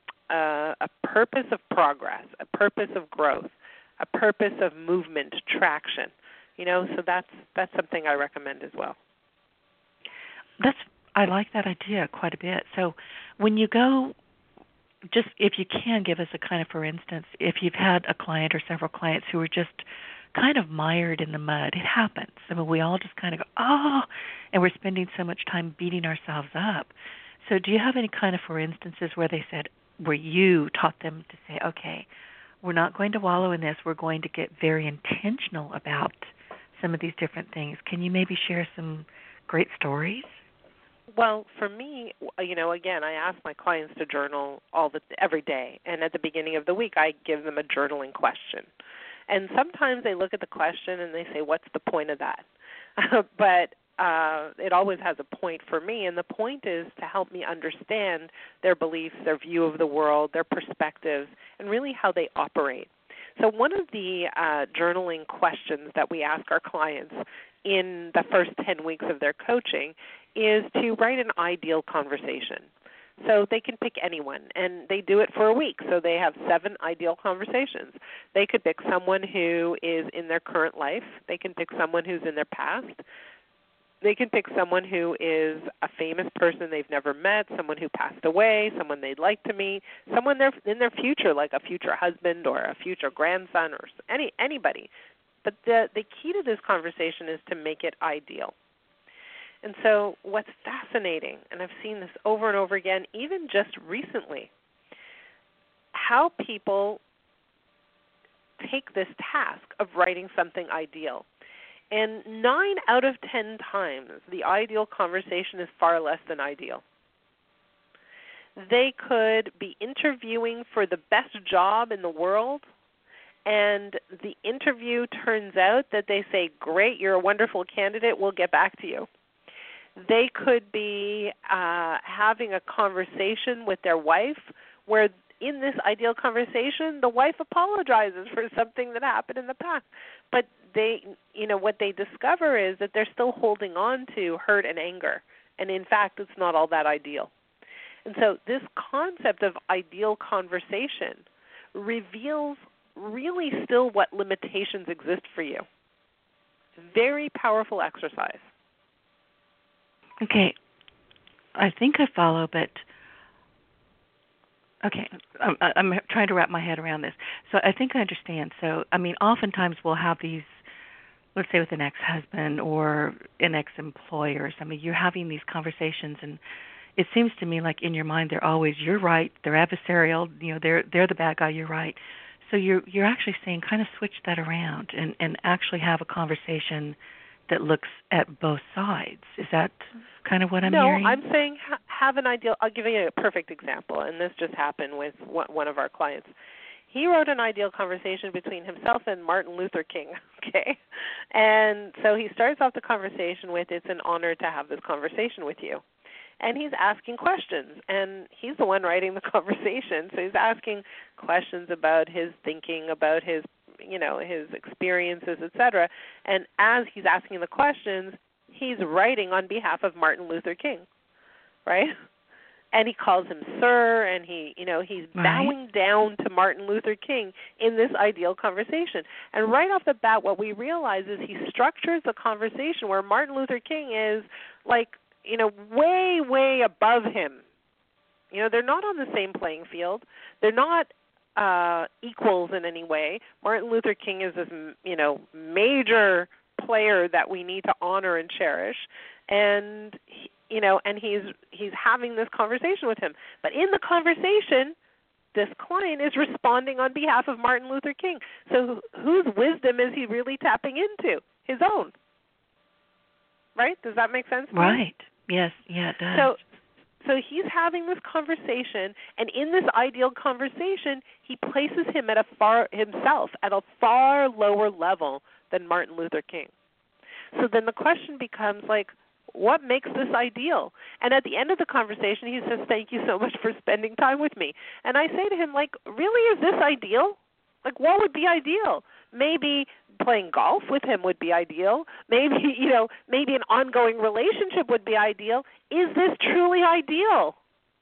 a purpose of progress, a purpose of growth, a purpose of movement, traction. So that's something I recommend as well.
I like that idea quite a bit. So when you go, just if you can give us a kind of, for instance, if you've had a client or several clients who are just kind of mired in the mud, it happens. I mean, we all just kind of go, and we're spending so much time beating ourselves up. So do you have any kind of, for instances, where you taught them to say, okay, we're not going to wallow in this. We're going to get very intentional about some of these different things. Can you maybe share some great stories?
Well, for me, again, I ask my clients to journal every day, and at the beginning of the week, I give them a journaling question. And sometimes they look at the question and they say, "What's the point of that?" But it always has a point for me, and the point is to help me understand their beliefs, their view of the world, their perspectives, and really how they operate. So one of the journaling questions that we ask our clients in the first 10 weeks of their coaching is to write an ideal conversation. So they can pick anyone, and they do it for a week. So they have 7 ideal conversations. They could pick someone who is in their current life. They can pick someone who's in their past. They can pick someone who is a famous person they've never met, someone who passed away, someone they'd like to meet, someone in their future, like a future husband or a future grandson or anybody. But the key to this conversation is to make it ideal. And so what's fascinating, and I've seen this over and over again, even just recently, how people take this task of writing something ideal. And 9 out of 10 times, the ideal conversation is far less than ideal. They could be interviewing for the best job in the world, and the interview turns out that they say, "Great, you're a wonderful candidate, we'll get back to you." They could be having a conversation with their wife where in this ideal conversation, the wife apologizes for something that happened in the past. But what they discover is that they're still holding on to hurt and anger. And in fact, it's not all that ideal. And so this concept of ideal conversation reveals really still what limitations exist for you. Very powerful exercise.
Okay. I think I follow, but okay, I'm trying to wrap my head around this. So I think I understand. So, oftentimes we'll have these, let's say with an ex-husband or an ex-employer or something, you're having these conversations, and it seems to me like in your mind they're always, you're right, they're adversarial, they're the bad guy, you're right. So you're actually saying kind of switch that around and actually have a conversation that looks at both sides. Is that kind of what I'm hearing?
No, I'm saying have an ideal. I'll give you a perfect example, and this just happened with one of our clients. He wrote an ideal conversation between himself and Martin Luther King, okay? And so he starts off the conversation with, "It's an honor to have this conversation with you." And he's asking questions, and he's the one writing the conversation. So he's asking questions about his thinking, about his experiences, etc. And as he's asking the questions, he's writing on behalf of Martin Luther King, right? And he calls him sir, and he's bowing down to Martin Luther King in this ideal conversation. And right off the bat, what we realize is he structures the conversation where Martin Luther King is way, way above him. They're not on the same playing field. They're not equals in any way. Martin Luther King is this, major player that we need to honor and cherish, and he's having this conversation with him. But in the conversation, this client is responding on behalf of Martin Luther King. So whose wisdom is he really tapping into? His own. Right? Does that make sense?
Right. Yes. Yeah, it does.
So he's having this conversation, and in this ideal conversation, he places himself at a far lower level than Martin Luther King. So then the question becomes what makes this ideal? And at the end of the conversation, he says, "Thank you so much for spending time with me." And I say to him, really, is this ideal? What would be ideal? Maybe playing golf with him would be ideal. Maybe, maybe an ongoing relationship would be ideal. Is this truly ideal?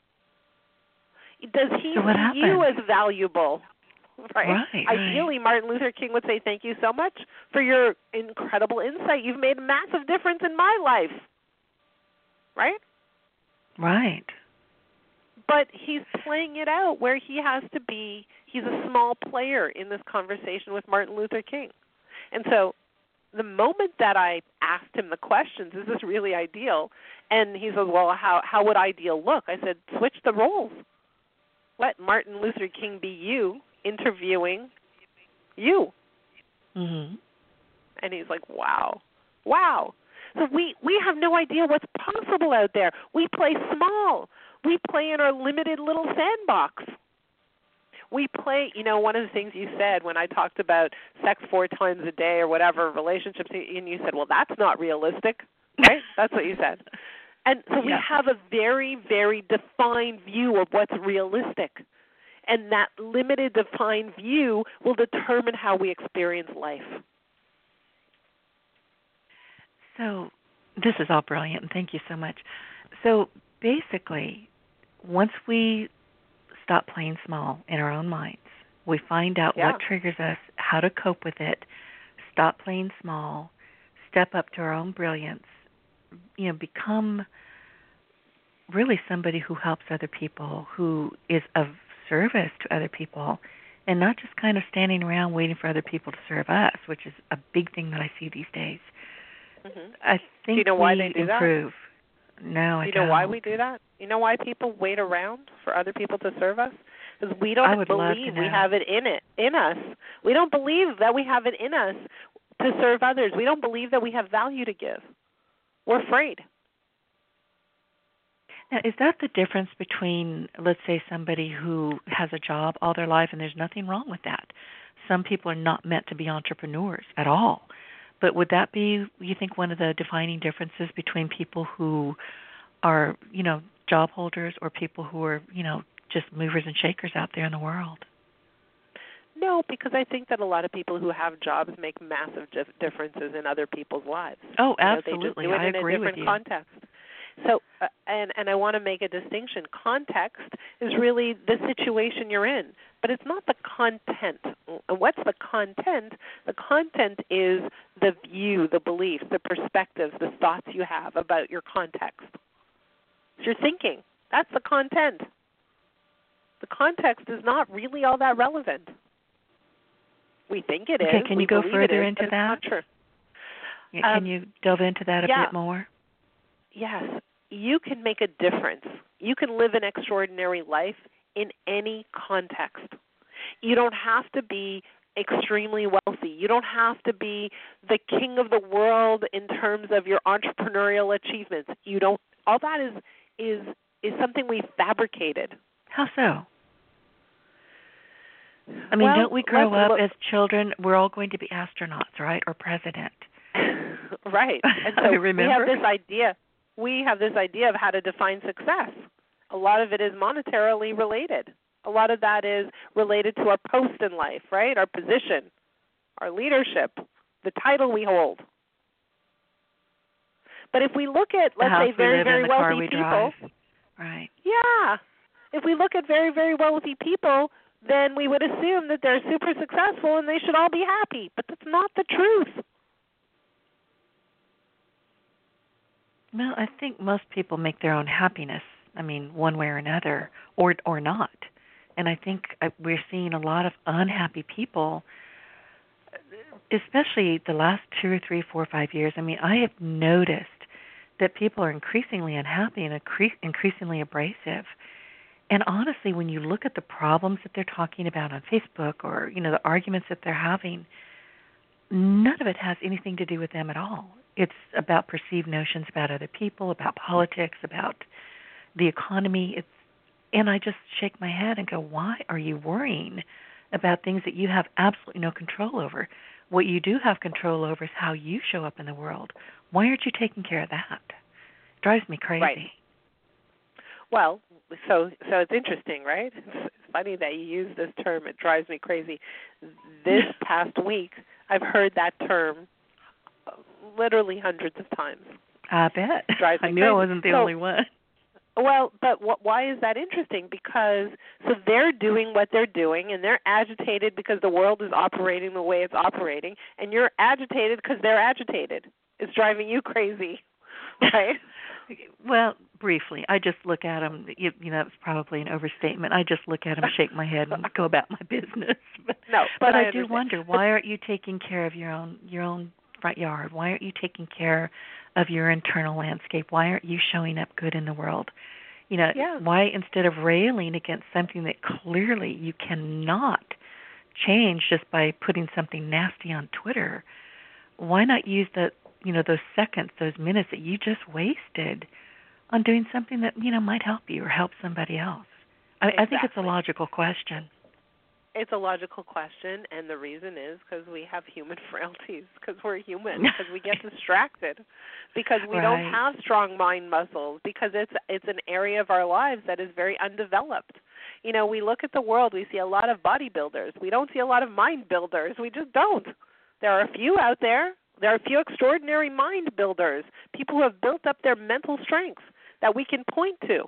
Does he see you as valuable? Right. Ideally, Martin Luther King would say, "Thank you so much for your incredible insight. You've made a massive difference in my life." Right?
Right.
But he's playing it out where he's a small player in this conversation with Martin Luther King. And so the moment that I asked him the questions, is this really ideal? And he said, "Well, how would ideal look?" I said, "Switch the roles. Let Martin Luther King be you interviewing you.
Mm-hmm.
And he's like, wow. So we have no idea what's possible out there. We play small. We play in our limited little sandbox. We play, one of the things you said when I talked about sex 4 times a day or whatever, relationships, and you said, well, that's not realistic, right? That's what you said. And so we have a very, very defined view of what's realistic. And that limited, defined view will determine how we experience life.
So this is all brilliant, and thank you so much. So basically, once we stop playing small in our own minds, we find out what triggers us, how to cope with it, stop playing small, step up to our own brilliance, become really somebody who helps other people, who is of service to other people, and not just kind of standing around waiting for other people to serve us, which is a big thing that I see these days.
Mm-hmm.
I think
do you know why they do
improve.
That?
No, I don't.
Do you know why we do that? You know why people wait around for other people to serve us? Because we don't believe we have it in us. We don't believe that we have it in us to serve others. We don't believe that we have value to give. We're afraid.
Now, is that the difference between, let's say, somebody who has a job all their life, and there's nothing wrong with that? Some people are not meant to be entrepreneurs at all. But would that be, you think, one of the defining differences between people who are, job holders or people who are, just movers and shakers out there in the world?
No, because I think that a lot of people who have jobs make massive differences in other people's lives.
Oh, absolutely.
They just do it
I agree
in a different
with you.
Context. So, and I want to make a distinction. Context is really the situation you're in, but it's not the content. What's the content? The content is the view, the beliefs, the perspectives, the thoughts you have about your context. It's your thinking. That's the content. The context is not really all that relevant. We think it is.
Okay, can you go further into
but
that?
It's not true.
Yeah, can you delve into that a bit more?
Yes. You can make a difference. You can live an extraordinary life in any context. You don't have to be extremely wealthy. You don't have to be the king of the world in terms of your entrepreneurial achievements. You don't. All that is something we fabricated.
How so? I mean, don't we grow up as children? We're all going to be astronauts, right, or president?
Right. And so we have this idea. We have this idea of how to define success. A lot of it is monetarily related. A lot of that is related to our post in life, right? Our position, our leadership, the title we hold. But if we look at, let's say, very, very wealthy people,
right?
Yeah. If we look at very, very wealthy people, then we would assume that they're super successful and they should all be happy. But that's not the truth.
Well, I think most people make their own happiness, one way or another, or not. And I think we're seeing a lot of unhappy people, especially the last 2 or 3, 4, 5 years. I have noticed that people are increasingly unhappy and increasingly abrasive. And honestly, when you look at the problems that they're talking about on Facebook or, the arguments that they're having, none of it has anything to do with them at all. It's about perceived notions about other people, about politics, about the economy. And I just shake my head and go, why are you worrying about things that you have absolutely no control over? What you do have control over is how you show up in the world. Why aren't you taking care of that? It drives me crazy.
Right. Well, so it's interesting, right? It's funny that you use this term, it drives me crazy. This past week, I've heard that term literally hundreds of times.
I bet. I knew
crazy.
I wasn't the only one.
Well, but why is that interesting? Because they're doing what they're doing, and they're agitated because the world is operating the way it's operating, and you're agitated because they're agitated. It's driving you crazy, right?
Well, briefly, I just look at them. It's probably an overstatement. I just look at them, shake my head, and go about my business. But I do wonder, why aren't you taking care of your own front yard? Why aren't you taking care of your internal landscape? Why aren't you showing up good in the world? Why, instead of railing against something that clearly you cannot change just by putting something nasty on Twitter, why not use those seconds, those minutes that you just wasted on doing something that, might help you or help somebody else? I think it's a logical question.
It's a logical question, and the reason is because we have human frailties, because we're human, because we get distracted, because we don't have strong mind muscles, because it's an area of our lives that is very undeveloped. We look at the world, we see a lot of bodybuilders. We don't see a lot of mind builders. We just don't. There are a few out there. There are a few extraordinary mind builders, people who have built up their mental strength that we can point to.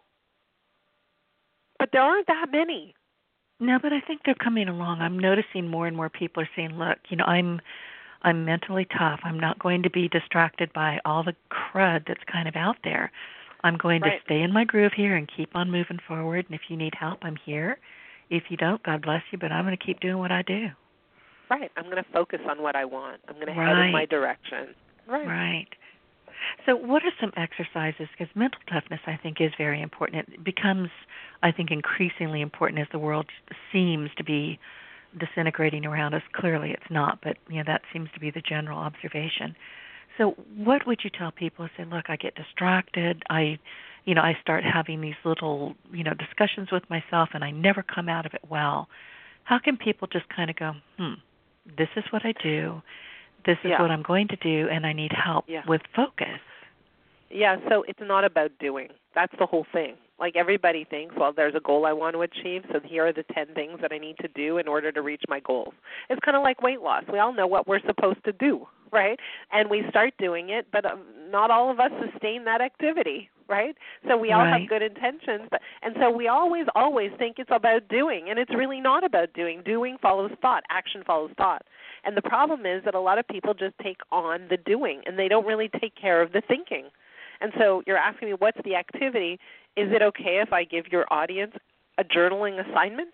But there aren't that many.
No, but I think they're coming along. I'm noticing more and more people are saying, look, I'm mentally tough. I'm not going to be distracted by all the crud that's kind of out there. I'm going to stay in my groove here and keep on moving forward. And if you need help, I'm here. If you don't, God bless you, but I'm going to keep doing what I do.
Right. I'm going to focus on what I want. I'm going to head in my direction.
Right. So what are some exercises? Because mental toughness, I think, is very important. It becomes, I think, increasingly important as the world seems to be disintegrating around us. Clearly it's not, but that seems to be the general observation. So what would you tell people who say, look, I get distracted, I start having these little, discussions with myself and I never come out of it well. How can people just kind of go, this is what I do, this is what I'm going to do, and I need help with focus?
Yeah, so it's not about doing. That's the whole thing. Like everybody thinks, well, there's a goal I want to achieve, so here are the 10 things that I need to do in order to reach my goals. It's kind of like weight loss. We all know what we're supposed to do, right? And we start doing it, but not all of us sustain that activity, right? So we all have good intentions, and so we always think it's about doing, and it's really not about doing. Doing follows thought. Action follows thought. And the problem is that a lot of people just take on the doing, and they don't really take care of the thinking. And so you're asking me, what's the activity? Is it okay if I give your audience a journaling assignment?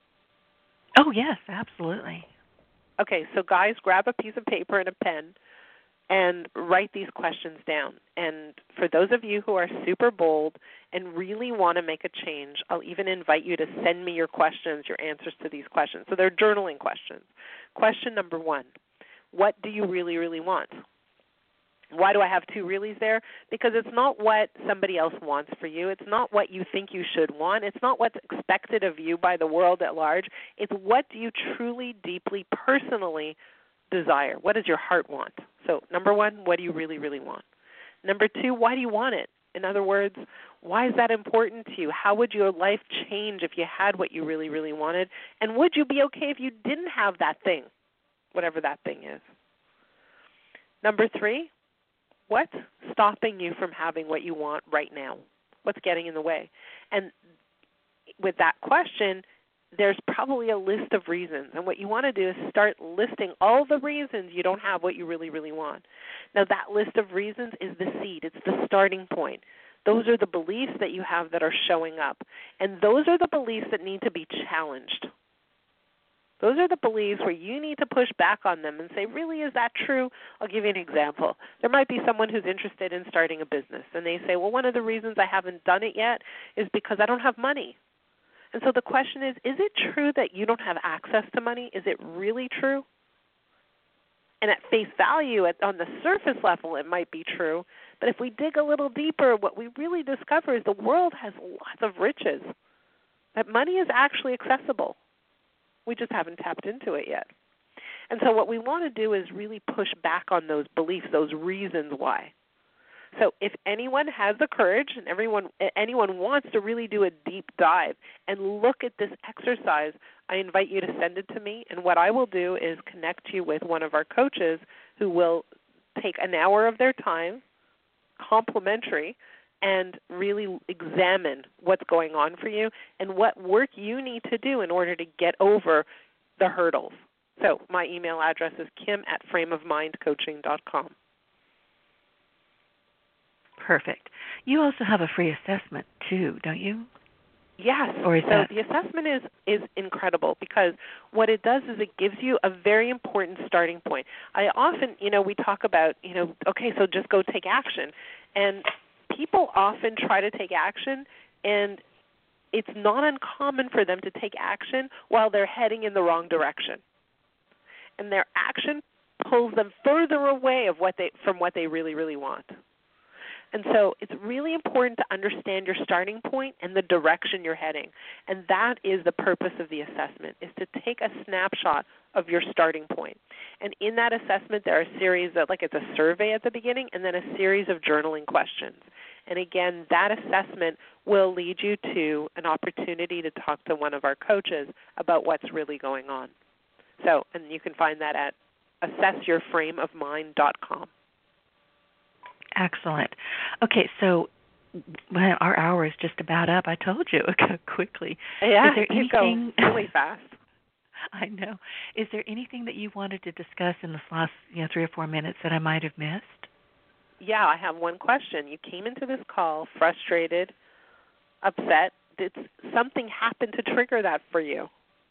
Oh, yes, absolutely.
Okay, so guys, grab a piece of paper and a pen and write these questions down. And for those of you who are super bold and really want to make a change, I'll even invite you to send me your questions, your answers to these questions. So they're journaling questions. Question number 1, what do you really, really want? Why do I have 2 reallys there? Because it's not what somebody else wants for you. It's not what you think you should want. It's not what's expected of you by the world at large. It's what do you truly, deeply, personally desire? What does your heart want? So number 1, what do you really, really want? Number 2, why do you want it? In other words, why is that important to you? How would your life change if you had what you really, really wanted? And would you be okay if you didn't have that thing, whatever that thing is? Number 3, what's stopping you from having what you want right now? What's getting in the way? And with that question, there's probably a list of reasons. And what you want to do is start listing all the reasons you don't have what you really, really want. Now, that list of reasons is the seed. It's the starting point. Those are the beliefs that you have that are showing up. And those are the beliefs that need to be challenged. Those are the beliefs where you need to push back on them and say, really, is that true? I'll give you an example. There might be someone who's interested in starting a business, and they say, well, one of the reasons I haven't done it yet is because I don't have money. And so the question is it true that you don't have access to money? Is it really true? And at face value, on the surface level, it might be true. But if we dig a little deeper, what we really discover is the world has lots of riches, that money is actually accessible. We just haven't tapped into it yet. And so what we want to do is really push back on those beliefs, those reasons why. So if anyone has the courage and anyone wants to really do a deep dive and look at this exercise, I invite you to send it to me. And what I will do is connect you with one of our coaches who will take an hour of their time, complimentary, and really examine what's going on for you and what work you need to do in order to get over the hurdles. So my email address is kim@frameofmindcoaching.com.
Perfect. You also have a free assessment too, don't you?
Yes.
Or is
so the assessment is incredible because what it does is it gives you a very important starting point. I often, we talk about, okay, so just go take action. And people often try to take action, and it's not uncommon for them to take action while they're heading in the wrong direction. And their action pulls them further away from what they really, really want. And so it's really important to understand your starting point and the direction you're heading. And that is the purpose of the assessment, is to take a snapshot of your starting point. And in that assessment, there are a series of, like it's a survey at the beginning, and then a series of journaling questions. And again, that assessment will lead you to an opportunity to talk to one of our coaches about what's really going on. So, and you can find that at assessyourframeofmind.com.
Excellent. Okay, so our hour is just about up. I told you it would go quickly.
Yeah,
is there anything
go really fast.
I know. Is there anything that you wanted to discuss in this last 3 or 4 minutes that I might have missed?
Yeah, I have one question. You came into this call frustrated, upset. Did something happen to trigger that for you?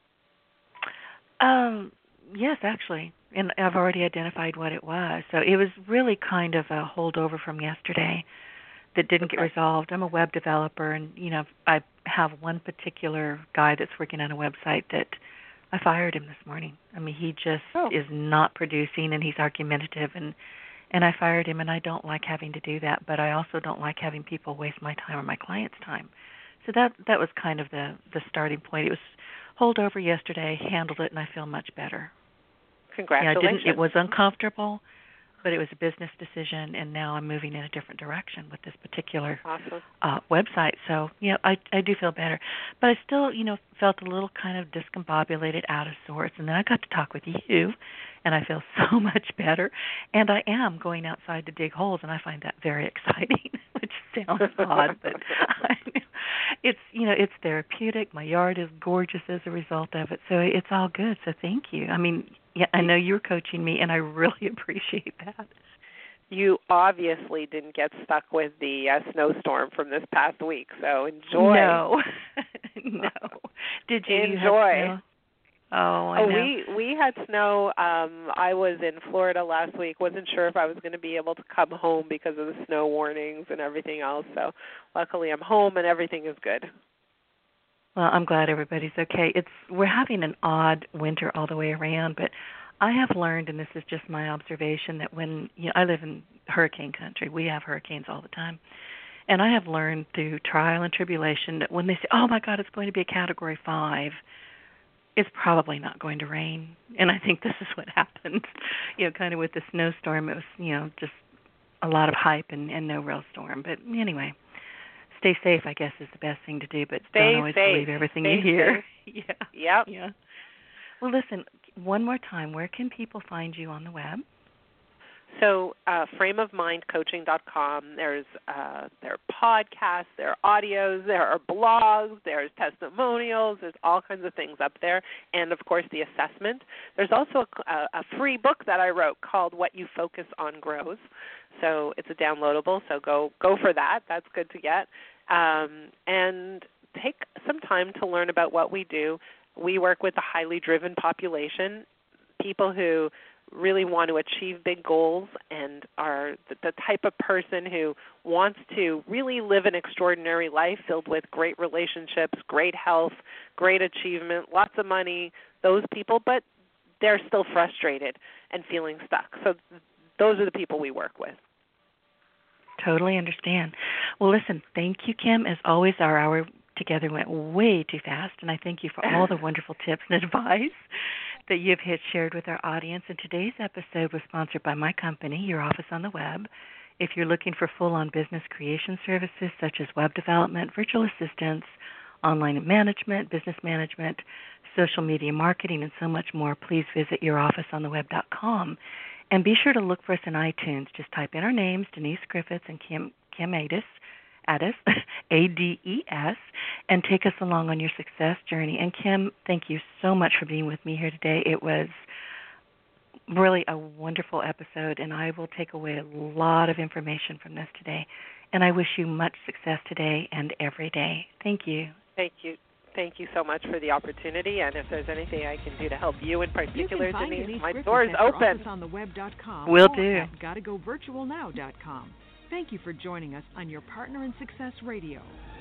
Yes, actually. And I've already identified what it was. So it was really kind of a holdover from yesterday that didn't get resolved. I'm a web developer, and, I have one particular guy that's working on a website that I fired him this morning. I mean, he just is not producing, and he's argumentative, and I fired him, and I don't like having to do that, but I also don't like having people waste my time or my clients' time. So that was kind of the starting point. It was holdover yesterday, handled it, and I feel much better.
Congratulations.
It was uncomfortable, but it was a business decision, and now I'm moving in a different direction with this particular website. So, I do feel better. But I still, felt a little kind of discombobulated, out of sorts. And then I got to talk with you, and I feel so much better. And I am going outside to dig holes, and I find that very exciting, which sounds odd, but it's therapeutic. My yard is gorgeous as a result of it. So it's all good. So thank you. I mean, I know you're coaching me, and I really appreciate that.
You obviously didn't get stuck with the snowstorm from this past week, so enjoy.
No. Did you
enjoy?
I know.
We had snow. I was in Florida last week. Wasn't sure if I was going to be able to come home because of the snow warnings and everything else. So luckily I'm home and everything is good.
Well, I'm glad everybody's okay. We're having an odd winter all the way around, but I have learned, and this is just my observation, that when I live in hurricane country, we have hurricanes all the time, and I have learned through trial and tribulation that when they say, "Oh my God, it's going to be a Category 5," it's probably not going to rain. And I think this is what happened. Kind of with the snowstorm, it was just a lot of hype and no real storm. But anyway. Stay safe, I guess, is the best thing to do, but don't always believe everything you hear.
Yeah.
Well, listen, one more time, where can people find you on the web?
So frameofmindcoaching.com, there are podcasts, there are audios, there are blogs, there's testimonials, there's all kinds of things up there, and, of course, the assessment. There's also a free book that I wrote called What You Focus On Grows. So it's a downloadable, so go for that. That's good to get. And take some time to learn about what we do. We work with a highly driven population, people who really want to achieve big goals and are the type of person who wants to really live an extraordinary life filled with great relationships, great health, great achievement, lots of money, those people, but they're still frustrated and feeling stuck. So those are the people we work with.
Totally understand. Well, listen, thank you, Kim. As always, our hour together went way too fast, and I thank you for all the wonderful tips and advice that you've shared with our audience. And today's episode was sponsored by my company, Your Office on the Web. If you're looking for full-on business creation services such as web development, virtual assistants, online management, business management, social media marketing, and so much more, please visit yourofficeontheweb.com. And be sure to look for us in iTunes. Just type in our names, Denise Griffiths and Kim Ades, A-D-E-S, and take us along on your success journey. And Kim, thank you so much for being with me here today. It was really a wonderful episode, and I will take away a lot of information from this today. And I wish you much success today and every day. Thank you.
Thank you. Thank you so much for the opportunity, and if there's anything I can do to help you in particular, Denise, my door is open.
Will do. At GottaGoVirtualNow.com. Thank you for joining us on Your Partner in Success Radio.